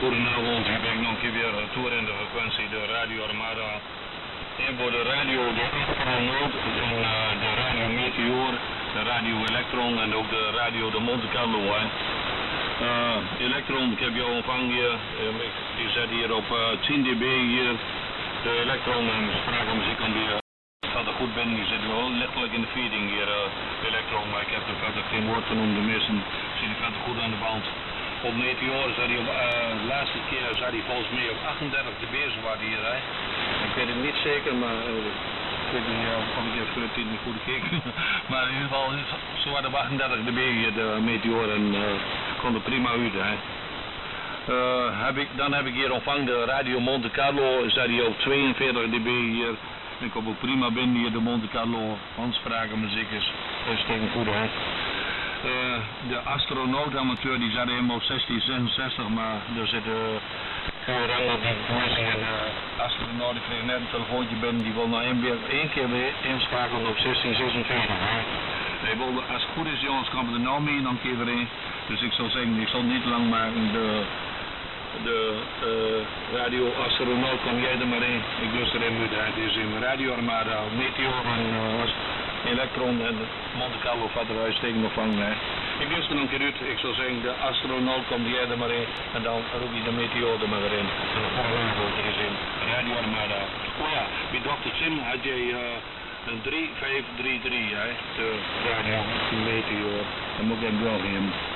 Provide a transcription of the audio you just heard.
goedenavond, hier ben ik nog een keer weer toer in de frequentie, de Radio Armada. En voor de radio de Astronaut en de Radio Meteor, de Radio Electron en ook de Radio de Monte Carlo. Electron, ik heb jou ontvangen hier, je zet hier op 10 dB hier, de Electron en spraakmuziek aan die gaat er goed binnen, je zit wel letterlijk in de feeding hier, Electron, maar ik heb er verder geen woord genoemd, de meesten zien ik verder goed aan de band. Op Meteor zat hij de laatste keer zat hij volgens mij op 38 dB waar hier, hè. Ik weet het niet zeker, maar ik weet niet of ik even het niet goed gekeken. Maar in ieder geval, zo waren op 38 dB hier de Meteor en kon er prima uit, hè. Dan heb ik hier ontvangen de Radio Monte Carlo, zat hij op 42 dB hier. Ik kom ook prima binnen hier de Monte Carlo, handsprakenmuziek is tegen goed, hè. De astronaut amateur die zat helemaal op 1666, maar er zitten veel rangen op die verwijzing en de astronaut, ik kreeg net een telefoontje binnen, die wil nou één keer weer inschakelen op 1646. Hij wilde, als het goed is jongens, komen we er nou mee dan keer weer in. Dus ik zal zeggen, ik zal niet lang maken, de radio astronaut, kom jij er maar in. Ik lust erin moet uit, is in Radio Armada, Meteor en Electron en Monte Carlo verder uitstekend nog vangen. Ik lust er een keer uit, ik zou zeggen, de astronaut komt jij er maar in en dan roep je de Meteor er maar in. En de volgende is in Radio Armada. Oh ja, bij Dr. Sim had jij een 3533, hè, de Radio Meteor. Dan moet ik hem wel geven.